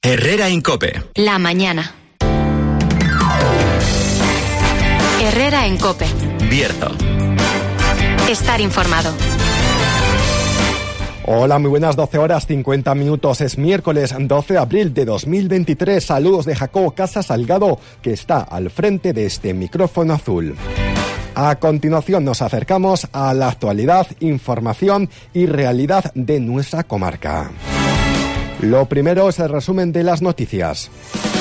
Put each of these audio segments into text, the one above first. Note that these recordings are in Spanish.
Herrera en COPE. La mañana. Herrera en COPE. Bierzo. Estar informado. Hola, muy buenas, 12 horas 50 minutos. Es miércoles 12 de abril de 2023. Saludos de Jacobo Casa Salgado, que está al frente de este micrófono azul. A continuación nos acercamos a la actualidad, información y realidad de nuestra comarca. Lo primero es el resumen de las noticias.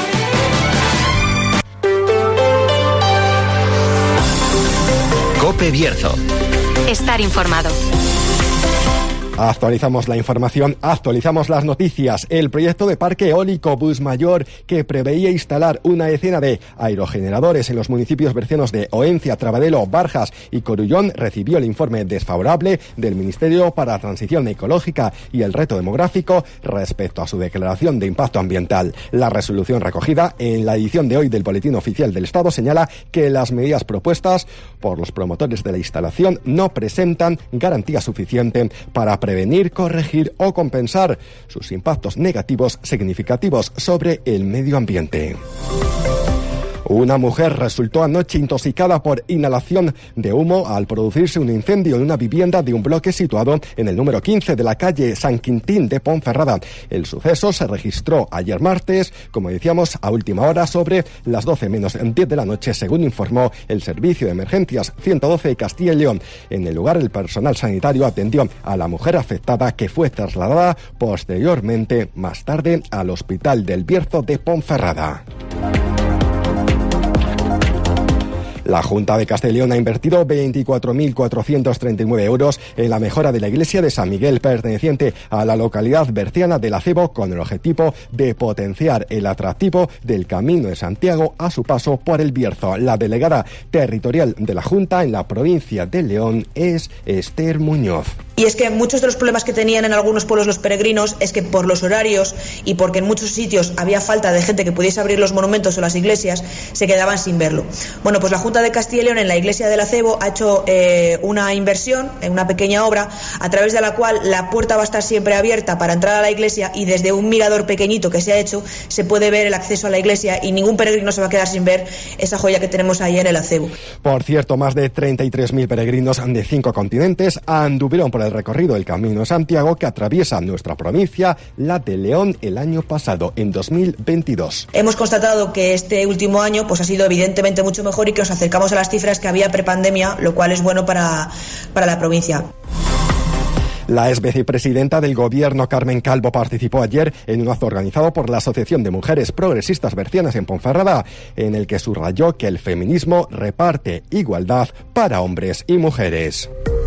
COPE Bierzo. Estar informado. Actualizamos la información, actualizamos las noticias. El proyecto de parque eólico Busmayor, que preveía instalar una decena de aerogeneradores en los municipios bercianos de Oencia, Trabadelo, Barjas y Corullón, recibió el informe desfavorable del Ministerio para la Transición Ecológica y el Reto Demográfico respecto a su declaración de impacto ambiental. La resolución recogida en la edición de hoy del Boletín Oficial del Estado señala que las medidas propuestas por los promotores de la instalación no presentan garantía suficiente para prevenir, corregir o compensar sus impactos negativos significativos sobre el medio ambiente. Una mujer resultó anoche intoxicada por inhalación de humo al producirse un incendio en una vivienda de un bloque situado en el número 15 de la calle San Quintín de Ponferrada. El suceso se registró ayer martes, como decíamos, a última hora sobre las 12 menos 10 de la noche, según informó el Servicio de Emergencias 112 de Castilla y León. En el lugar, el personal sanitario atendió a la mujer afectada, que fue trasladada posteriormente, más tarde, al Hospital del Bierzo de Ponferrada. La Junta de Castilla y León ha invertido 24.439 euros en la mejora de la iglesia de San Miguel, perteneciente a la localidad berciana del Acebo, con el objetivo de potenciar el atractivo del Camino de Santiago a su paso por el Bierzo. La delegada territorial de la Junta en la provincia de León es Esther Muñoz. Y es que muchos de los problemas que tenían en algunos pueblos los peregrinos es que por los horarios y porque en muchos sitios había falta de gente que pudiese abrir los monumentos o las iglesias, se quedaban sin verlo. Bueno, pues la Junta de Castilla y León en la iglesia del Acebo ha hecho una inversión en una pequeña obra a través de la cual la puerta va a estar siempre abierta para entrar a la iglesia, y desde un mirador pequeñito que se ha hecho se puede ver el acceso a la iglesia y ningún peregrino se va a quedar sin ver esa joya que tenemos ahí en el Acebo. Por cierto, más de 33.000 peregrinos de 5 continentes anduvieron por el recorrido del Camino de Santiago, que atraviesa nuestra provincia, la de León, el año pasado, en 2022. Hemos constatado que este último año pues ha sido evidentemente mucho mejor y que nos acercamos a las cifras que había prepandemia, lo cual es bueno para la provincia. La ex vicepresidenta del Gobierno, Carmen Calvo, participó ayer en un acto organizado por la Asociación de Mujeres Progresistas Bercianas en Ponferrada, en el que subrayó que el feminismo reparte igualdad para hombres y mujeres.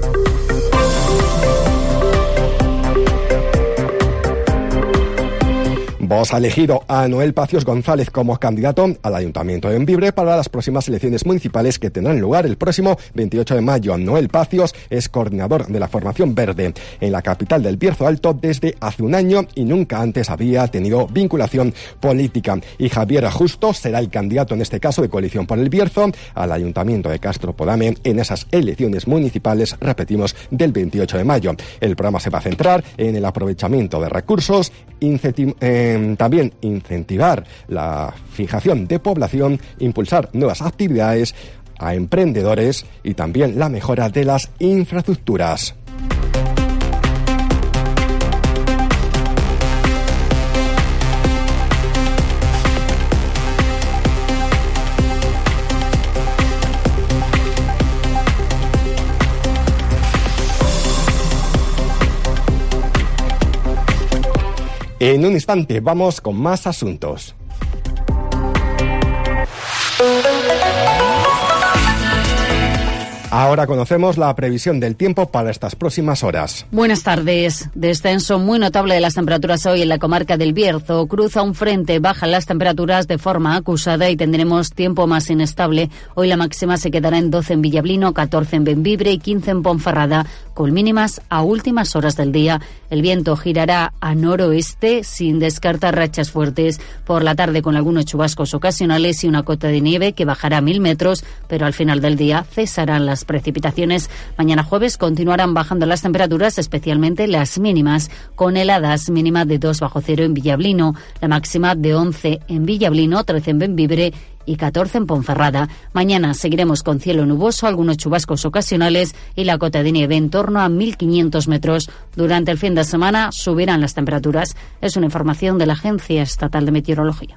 Vox ha elegido a Noel Pacios González como candidato al Ayuntamiento de Bembibre para las próximas elecciones municipales, que tendrán lugar el próximo 28 de mayo. Noel Pacios es coordinador de la Formación Verde en la capital del Bierzo Alto desde hace un año y nunca antes había tenido vinculación política. Y Javier Justo será el candidato, en este caso de Coalición por el Bierzo, al Ayuntamiento de Castropodame en esas elecciones municipales, repetimos, del 28 de mayo. El programa se va a centrar en el aprovechamiento de recursos, también incentivar la fijación de población, impulsar nuevas actividades a emprendedores y también la mejora de las infraestructuras. En un instante vamos con más asuntos. Ahora conocemos la previsión del tiempo para estas próximas horas. Buenas tardes. Descenso muy notable de las temperaturas hoy en la comarca del Bierzo. Cruza un frente, bajan las temperaturas de forma acusada y tendremos tiempo más inestable. Hoy la máxima se quedará en 12 en Villablino, 14 en Bembibre y 15 en Ponferrada, con mínimas a últimas horas del día. El viento girará a noroeste sin descartar rachas fuertes. Por la tarde con algunos chubascos ocasionales y una cota de nieve que bajará a 1000 metros, pero al final del día cesarán las Las precipitaciones mañana jueves continuarán bajando las temperaturas, especialmente las mínimas, con heladas, mínima de 2 bajo cero en Villablino, la máxima de 11 en Villablino, 13 en Bembibre y 14 en Ponferrada. Mañana seguiremos con cielo nuboso, algunos chubascos ocasionales y la cota de nieve en torno a 1.500 metros. Durante el fin de semana subirán las temperaturas. Es una información de la Agencia Estatal de Meteorología.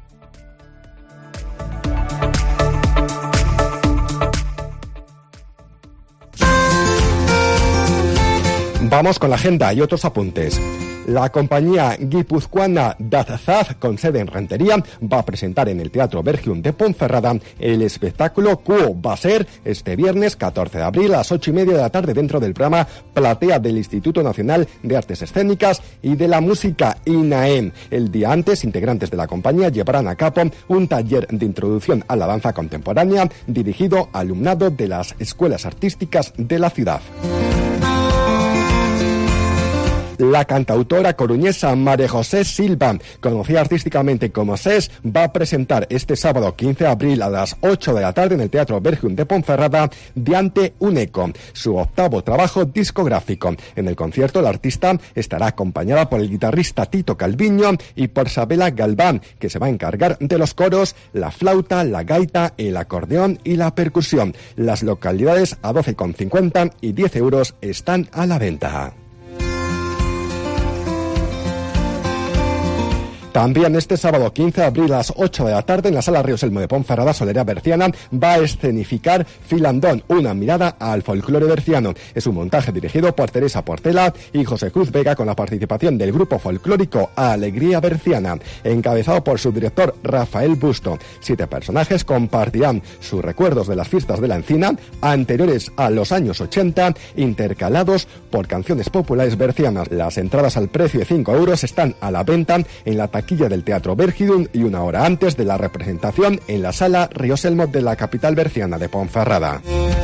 Vamos con la agenda y otros apuntes. La compañía guipuzcoana Dazaz, con sede en Rentería, va a presentar en el Teatro Bergium de Ponferrada el espectáculo Quo. Va a ser este viernes 14 de abril a las 8:30 de la tarde dentro del programa Platea del Instituto Nacional de Artes Escénicas y de la Música, INAEM. El día antes, integrantes de la compañía llevarán a cabo un taller de introducción a la danza contemporánea dirigido al alumnado de las escuelas artísticas de la ciudad. La cantautora coruñesa María José Silva, conocida artísticamente como SES, va a presentar este sábado 15 de abril a las 8 de la tarde en el Teatro Bergium de Ponferrada Diante un eco, su octavo trabajo discográfico. En el concierto la artista estará acompañada por el guitarrista Tito Calviño y por Sabela Galván, que se va a encargar de los coros, la flauta, la gaita, el acordeón y la percusión. Las localidades a 12,50 y 10 euros están a la venta. También este sábado 15 de abril a las 8 de la tarde en la Sala Ríos Elmo de Ponferrada, Solera Berciana, va a escenificar Filandón, una mirada al folclore berciano. Es un montaje dirigido por Teresa Portela y José Cruz Vega con la participación del grupo folclórico Alegría Berciana, encabezado por su director Rafael Busto. 7 personajes compartirán sus recuerdos de las fiestas de la Encina anteriores a los años 80, intercalados por canciones populares bercianas. Las entradas al precio de 5 euros están a la venta en la taquilla del Teatro Bergium y una hora antes de la representación en la Sala Ríos Elmo de la capital berciana de Ponferrada.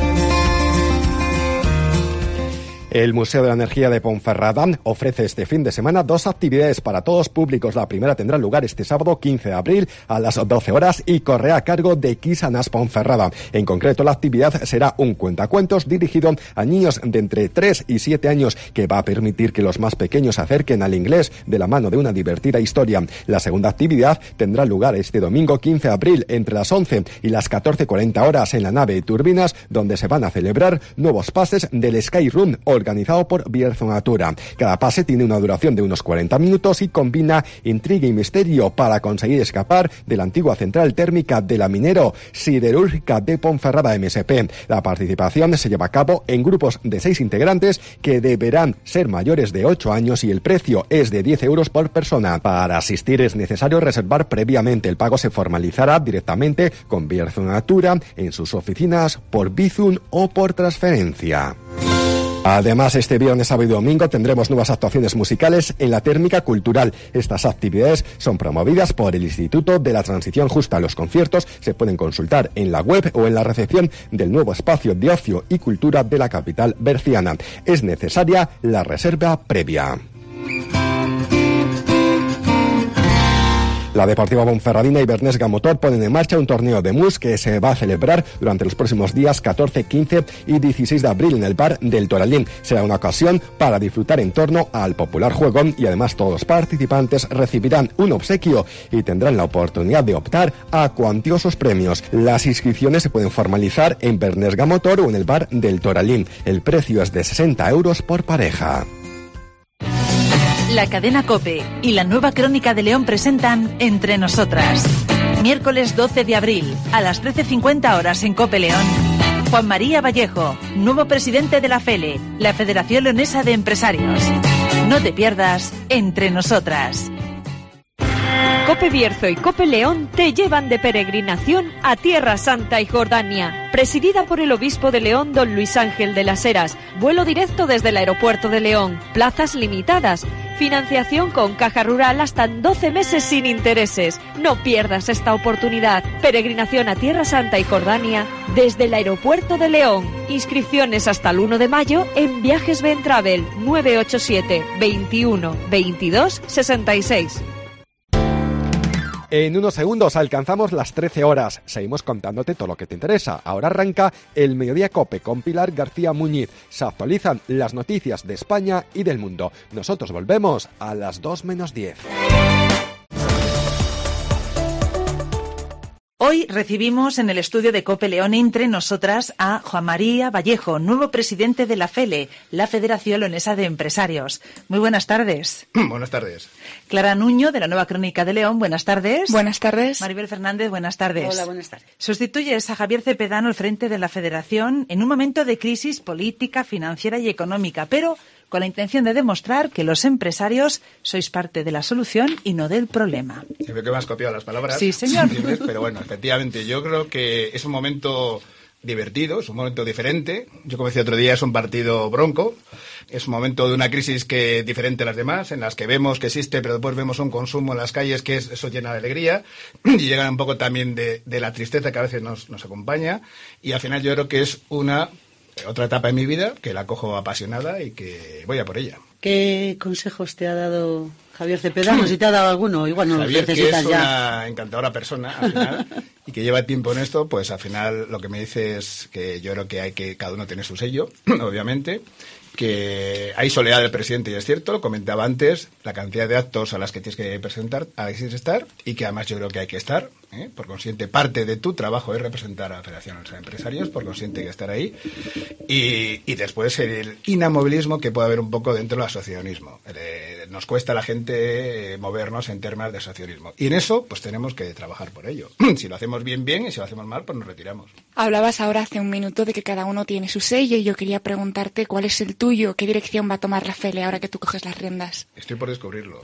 El Museo de la Energía de Ponferrada ofrece este fin de semana 2 actividades para todos públicos. La primera tendrá lugar este sábado 15 de abril a las 12 horas y correrá a cargo de Quisanas Ponferrada. En concreto, la actividad será un cuentacuentos dirigido a niños de entre 3 y 7 años que va a permitir que los más pequeños se acerquen al inglés de la mano de una divertida historia. La segunda actividad tendrá lugar este domingo 15 de abril entre las 11 y las 14:40 horas en la nave Turbinas, donde se van a celebrar nuevos pases del Sky Room organizado por Bierzo Natura. Cada pase tiene una duración de unos 40 minutos y combina intriga y misterio para conseguir escapar de la antigua central térmica de la minero siderúrgica de Ponferrada MSP. La participación se lleva a cabo en grupos de 6 integrantes que deberán ser mayores de 8 años y el precio es de 10 euros por persona. Para asistir es necesario reservar previamente. El pago se formalizará directamente con Bierzo Natura en sus oficinas, por Bizum o por transferencia. Además, este viernes, sábado y domingo tendremos nuevas actuaciones musicales en la Térmica Cultural. Estas actividades son promovidas por el Instituto de la Transición Justa. Los conciertos se pueden consultar en la web o en la recepción del nuevo espacio de ocio y cultura de la capital berciana. Es necesaria la reserva previa. La Deportiva Ponferradina y Bernesga Motor ponen en marcha un torneo de mus que se va a celebrar durante los próximos días 14, 15 y 16 de abril en el bar del Toralín. Será una ocasión para disfrutar en torno al popular juego y además todos los participantes recibirán un obsequio y tendrán la oportunidad de optar a cuantiosos premios. Las inscripciones se pueden formalizar en Bernesga Motor o en el bar del Toralín. El precio es de 60 euros por pareja. La cadena COPE y la nueva Crónica de León presentan Entre Nosotras. Miércoles 12 de abril, a las 13:50 horas en COPE León. Juan María Vallejo, nuevo presidente de la FELE, la Federación Leonesa de Empresarios. No te pierdas Entre Nosotras. COPE Bierzo y COPE León te llevan de peregrinación a Tierra Santa y Jordania. Presidida por el obispo de León, don Luis Ángel de las Heras. Vuelo directo desde el aeropuerto de León. Plazas limitadas. Financiación con Caja Rural hasta 12 meses sin intereses. No pierdas esta oportunidad. Peregrinación a Tierra Santa y Jordania desde el aeropuerto de León. Inscripciones hasta el 1 de mayo en Viajes Ben Travel 987 21 22 66. En unos segundos alcanzamos las 13 horas. Seguimos contándote todo lo que te interesa. Ahora arranca el Mediodía COPE con Pilar García Muñiz. Se actualizan las noticias de España y del mundo. Nosotros volvemos a las 2:10. Hoy recibimos en el estudio de COPE León entre nosotras a Juan María Vallejo, nuevo presidente de la FELE, la Federación Leonesa de Empresarios. Muy buenas tardes. Buenas tardes. Clara Nuño, de la Nueva Crónica de León, buenas tardes. Buenas tardes. Maribel Fernández, buenas tardes. Hola, buenas tardes. Sustituyes a Javier Cepedano al frente de la Federación en un momento de crisis política, financiera y económica, pero con la intención de demostrar que los empresarios sois parte de la solución y no del problema. Se ve que me has copiado las palabras. Sí, señor. ¿Entiendes? Pero bueno, efectivamente, yo creo que es un momento divertido, es un momento diferente. Yo, como decía otro día, es un partido bronco. Es un momento de una crisis que es diferente a las demás, en las que vemos que existe, pero después vemos un consumo en las calles que eso llena de alegría y llega un poco también de la tristeza que a veces nos acompaña. Y al final yo creo que es otra etapa en mi vida que la cojo apasionada y que voy a por ella. ¿Qué consejos te ha dado Javier Cepedano? Si te ha dado alguno, igual no Javier, los necesitas que es ya. una encantadora persona al final y que lleva tiempo en esto, pues al final lo que me dice es que yo creo que hay que cada uno tiene su sello, obviamente, que hay soledad del presidente y es cierto, lo comentaba antes, la cantidad de actos a las que tienes que presentar, a las que tienes que estar y que además yo creo que hay que estar, por consiguiente parte de tu trabajo es representar a la Federación de Empresarios, por consiguiente hay que estar ahí y después el inamovilismo que puede haber un poco dentro del asociacionismo. Nos cuesta a la gente movernos en temas de asociacionismo y en eso pues tenemos que trabajar por ello. Si lo hacemos bien y si lo hacemos mal pues nos retiramos. Hablabas ahora hace un minuto de que cada uno tiene su sello y yo quería preguntarte cuál es el tuyo, qué dirección va a tomar la FELE ahora que tú coges las riendas. Estoy por descubrirlo.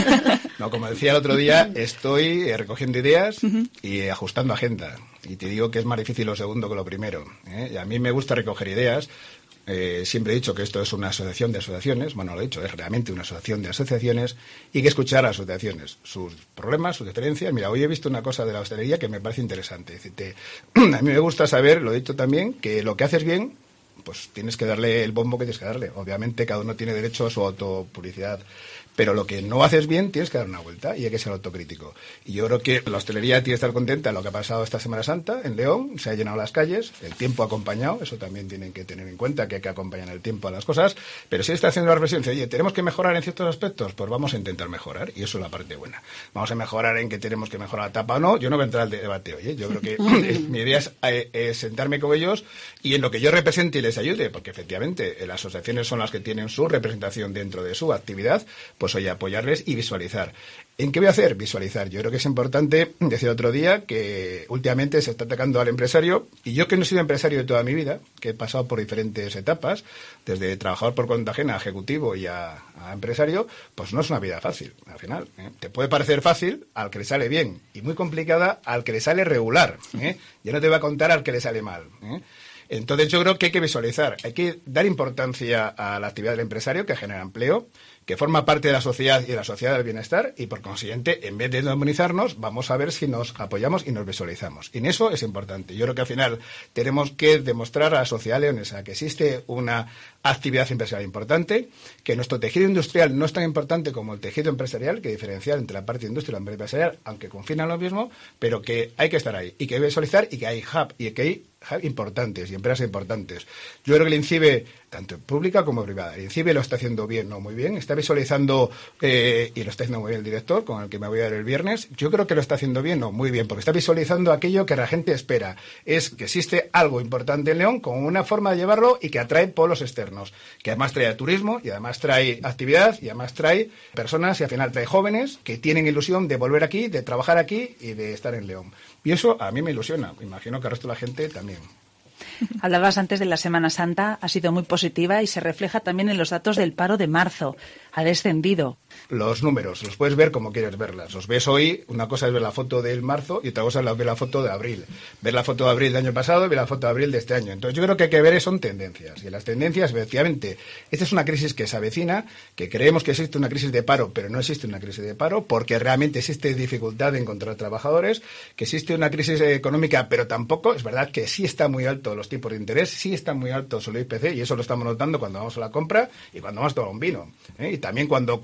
No, como decía el otro día, estoy recogiendo ideas y ajustando agenda. Y te digo que es más difícil lo segundo que lo primero. Y a mí me gusta recoger ideas. Siempre he dicho que esto es una asociación de asociaciones. Bueno, lo he dicho, es realmente una asociación de asociaciones y que escuchar a las asociaciones, sus problemas, sus diferencias. Mira, hoy he visto una cosa de la hostelería que me parece interesante. Es decir, a mí me gusta saber, lo he dicho también, que lo que haces bien, pues tienes que darle el bombo que tienes que darle. Obviamente cada uno tiene derecho a su autopublicidad, pero lo que no haces bien tienes que dar una vuelta y hay que ser autocrítico. Y yo creo que la hostelería tiene que estar contenta de lo que ha pasado esta Semana Santa en León, se ha llenado las calles, el tiempo ha acompañado, eso también tienen que tener en cuenta, que hay que acompañar el tiempo a las cosas, pero si está haciendo la reflexión, dice, oye, ¿tenemos que mejorar en ciertos aspectos? Pues vamos a intentar mejorar, y eso es la parte buena. Vamos a mejorar en que tenemos que mejorar la tapa o no, yo no voy a entrar al debate hoy, yo creo que mi idea es sentarme con ellos y en lo que yo represente y les ayude, porque efectivamente las asociaciones son las que tienen su representación dentro de su actividad, pues oye, apoyarles y visualizar. ¿En qué voy a hacer? Visualizar. Yo creo que es importante, decía otro día, que últimamente se está atacando al empresario, y yo que no he sido empresario de toda mi vida, que he pasado por diferentes etapas, desde trabajador por cuenta ajena a ejecutivo y a empresario, pues no es una vida fácil, al final. Te puede parecer fácil al que le sale bien, y muy complicada al que le sale regular. Ya no te voy a contar al que le sale mal. Entonces yo creo que hay que visualizar, hay que dar importancia a la actividad del empresario que genera empleo, que forma parte de la sociedad y de la sociedad del bienestar y por consiguiente, en vez de demonizarnos, vamos a ver si nos apoyamos y nos visualizamos. Y en eso es importante. Yo creo que al final tenemos que demostrar a la sociedad leonesa que existe una actividad empresarial importante, que nuestro tejido industrial no es tan importante como el tejido empresarial, que diferenciar entre la parte industrial y la empresarial, aunque confinan lo mismo, pero que hay que estar ahí y que hay que visualizar y que hay hub y que hay importantes y empresas importantes. Yo creo que el INCIBE, tanto pública como privada, el INCIBE lo está haciendo bien, no muy bien, está visualizando y lo está haciendo muy bien el director, con el que me voy a ver el viernes. Yo creo que lo está haciendo bien, no muy bien, porque está visualizando aquello que la gente espera. Es que existe algo importante en León con una forma de llevarlo y que atrae polos externos, que además trae turismo y además trae actividad y además trae personas y al final trae jóvenes que tienen ilusión de volver aquí, de trabajar aquí y de estar en León. Y eso a mí me ilusiona, me imagino que al resto de la gente también. Hablabas antes de la Semana Santa, ha sido muy positiva y se refleja también en los datos del paro de marzo. Ha descendido. Los números, los puedes ver como quieres verlas. Los ves hoy, una cosa es ver la foto del marzo y otra cosa es ver la foto de abril. Ver la foto de abril del año pasado y ver la foto de abril de este año. Entonces yo creo que hay que ver son tendencias. Y las tendencias, efectivamente, esta es una crisis que se avecina, que creemos que existe una crisis de paro, pero no existe una crisis de paro, porque realmente existe dificultad de encontrar trabajadores, que existe una crisis económica, pero tampoco, es verdad que sí está muy alto los tipos de interés, sí están muy altos el IPC, y eso lo estamos notando cuando vamos a la compra y cuando vamos a tomar un vino. Y también cuando cobramos la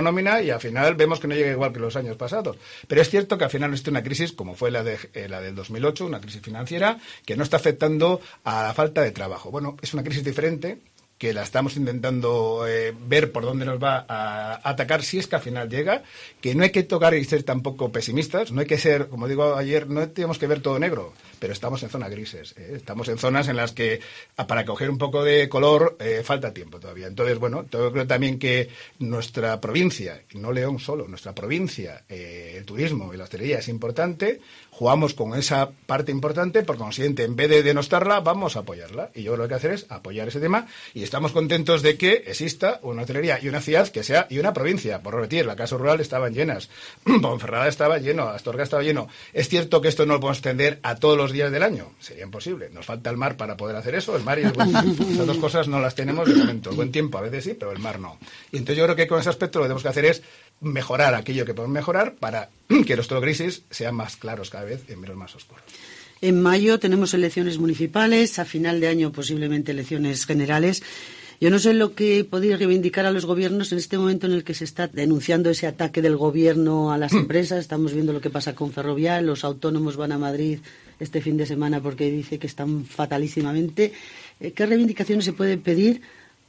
la nómina y al final vemos que no llega igual que los años pasados. Pero es cierto que al final existe una crisis, como fue la del 2008, una crisis financiera, que no está afectando a la falta de trabajo. Bueno, es una crisis diferente, que la estamos intentando ver por dónde nos va a atacar, si es que al final llega, que no hay que tocar y ser tampoco pesimistas, no hay que ser, como digo ayer, no tenemos que ver todo negro, pero estamos en zonas grises, estamos en zonas en las que para coger un poco de color falta tiempo todavía. Entonces, bueno, yo creo también que nuestra provincia, y no León solo, nuestra provincia, el turismo y la hostelería es importante, jugamos con esa parte importante, por consiguiente, en vez de denostarla, vamos a apoyarla. Y yo lo que hay que hacer es apoyar ese tema y estamos contentos de que exista una hotelería y una ciudad que sea, y una provincia. Por repetir, la Casa Rural estaban llenas, Ponferrada estaba lleno, Astorga estaba lleno. Es cierto que esto no lo podemos extender a todos los días del año, sería imposible. Nos falta el mar para poder hacer eso, el mar y el buen tiempo. Esas dos cosas no las tenemos de momento. El buen tiempo a veces sí, pero el mar no. Y entonces yo creo que con ese aspecto lo que tenemos que hacer es mejorar aquello que podemos mejorar para que los crisis sean más claros cada vez y menos más oscuros. En mayo tenemos elecciones municipales, a final de año posiblemente elecciones generales. Yo no sé lo que podéis reivindicar a los gobiernos en este momento en el que se está denunciando ese ataque del gobierno a las empresas. Estamos viendo lo que pasa con Ferrovial, los autónomos van a Madrid este fin de semana porque dice que están fatalísimamente. ¿Qué reivindicaciones se pueden pedir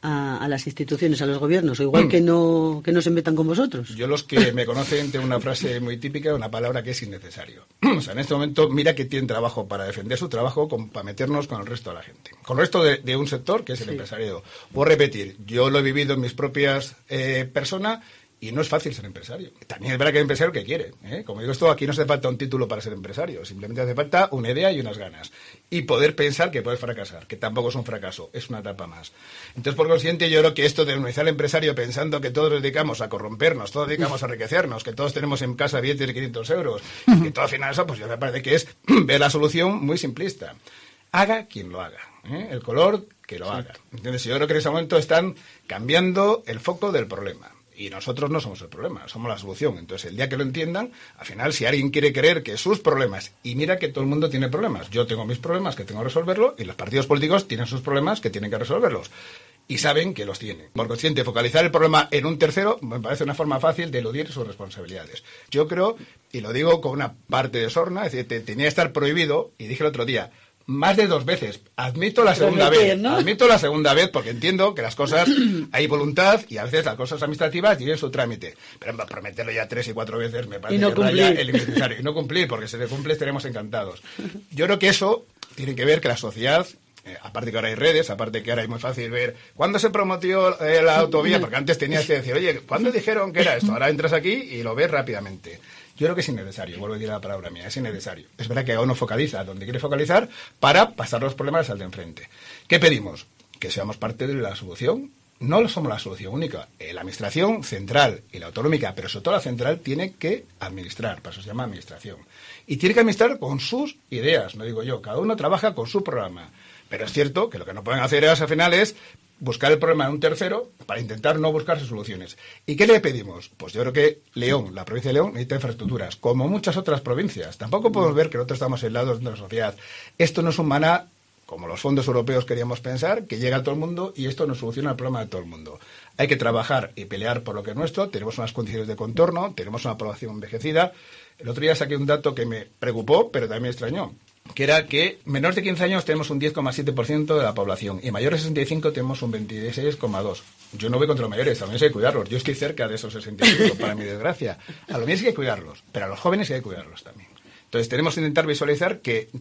a las instituciones, a los gobiernos, o igual que no se metan con vosotros? Yo, los que me conocen, tengo una frase muy típica, una palabra que es innecesario. O sea, en este momento, mira que tienen trabajo para defender su trabajo, para meternos con el resto de la gente, con el resto de un sector que es el empresariado. Puedo repetir, yo lo he vivido en mis propias personas. Y no es fácil ser empresario. También es verdad que hay empresario que quiere. Como digo esto, aquí no hace falta un título para ser empresario. Simplemente hace falta una idea y unas ganas. Y poder pensar que puedes fracasar, que tampoco es un fracaso, es una etapa más. Entonces, por consiguiente, yo creo que esto de demonizar al empresario pensando que todos nos dedicamos a corrompernos, todos dedicamos a enriquecernos, que todos tenemos en casa billetes de 500 euros, y que todo al final eso, pues yo me parece que es ver la solución muy simplista. Haga quien lo haga. El color, que lo haga. Entonces, yo creo que en ese momento están cambiando el foco del problema. Y nosotros no somos el problema, somos la solución. Entonces, el día que lo entiendan, al final, si alguien quiere creer que sus problemas, y mira que todo el mundo tiene problemas, yo tengo mis problemas que tengo que resolverlo, y los partidos políticos tienen sus problemas que tienen que resolverlos. Y saben que los tienen. Por consiguiente, focalizar el problema en un tercero me parece una forma fácil de eludir sus responsabilidades. Yo creo, y lo digo con una parte de sorna, es decir, tenía que estar prohibido, y dije el otro día, más de 2 veces. Admito la segunda vez, ¿no? Admito la segunda vez porque entiendo que las cosas hay voluntad y a veces las cosas administrativas tienen su trámite. Pero prometerlo ya 3 y 4 veces me parece que raya el innecesario. Y no cumplir, porque si se cumple estaremos encantados. Yo creo que eso tiene que ver que la sociedad, aparte que ahora hay redes, aparte que ahora es muy fácil ver cuándo se prometió la autovía, porque antes tenías que decir, oye, ¿cuándo dijeron que era esto? Ahora entras aquí y lo ves rápidamente. Yo creo que es innecesario, vuelvo a decir la palabra mía, es innecesario. Es verdad que uno focaliza donde quiere focalizar para pasar los problemas al de enfrente. ¿Qué pedimos? Que seamos parte de la solución. No somos la solución única. La administración central y la autonómica, pero sobre todo la central, tiene que administrar, para eso se llama administración. Y tiene que administrar con sus ideas, no digo yo, cada uno trabaja con su programa. Pero es cierto que lo que no pueden hacer al final es buscar el problema en un tercero para intentar no buscarse soluciones. ¿Y qué le pedimos? Pues yo creo que León, la provincia de León, necesita infraestructuras, como muchas otras provincias. Tampoco podemos ver que nosotros estamos aislados de la sociedad. Esto no es un maná, como los fondos europeos queríamos pensar, que llega a todo el mundo y esto no soluciona el problema de todo el mundo. Hay que trabajar y pelear por lo que es nuestro. Tenemos unas condiciones de contorno, tenemos una población envejecida. El otro día saqué un dato que me preocupó, pero también me extrañó, que era que menores de 15 años tenemos un 10,7% de la población y mayores de 65 tenemos un 26,2%. Yo no voy contra los mayores, también hay que cuidarlos. Yo estoy cerca de esos 65, para mi desgracia. A los mayores hay que cuidarlos, pero a los jóvenes hay que cuidarlos también. Entonces tenemos que intentar visualizar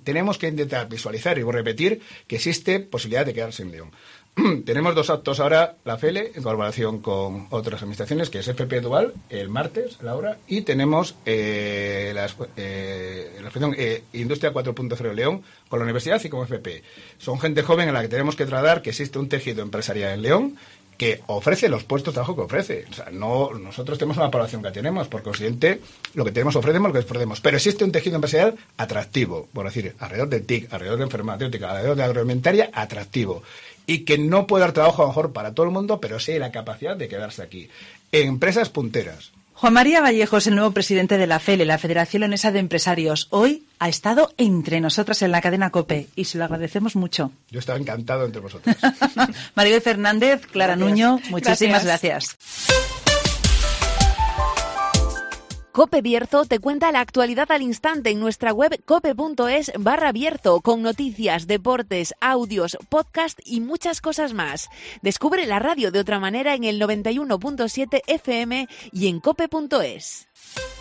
y repetir que existe posibilidad de quedarse en León. Tenemos 2 actos ahora, la FELE, en colaboración con otras administraciones, que es FP Dual, el martes, la hora, y tenemos la asociación Industria 4.0 León, con la universidad y con FP. Son gente joven a la que tenemos que tratar que existe un tejido empresarial en León que ofrece los puestos de trabajo que ofrece. O sea, no, nosotros tenemos una población que tenemos, por consiguiente, lo que tenemos ofrecemos, lo que ofrecemos. Pero existe un tejido empresarial atractivo, por decir, alrededor del TIC, alrededor de farmacéutica, alrededor de agroalimentaria, atractivo. Y que no puede dar trabajo a lo mejor para todo el mundo, pero sí la capacidad de quedarse aquí. Empresas punteras. Juan María Vallejo es el nuevo presidente de la FELE, la Federación Leonesa de Empresarios. Hoy ha estado entre nosotras en la cadena COPE y se lo agradecemos mucho. Yo estaba encantado entre vosotros. Maribel Fernández, Clara Nuño, muchísimas gracias. Cope Bierzo te cuenta la actualidad al instante en nuestra web cope.es/Bierzo, con noticias, deportes, audios, podcast y muchas cosas más. Descubre la radio de otra manera en el 91.7 FM y en cope.es.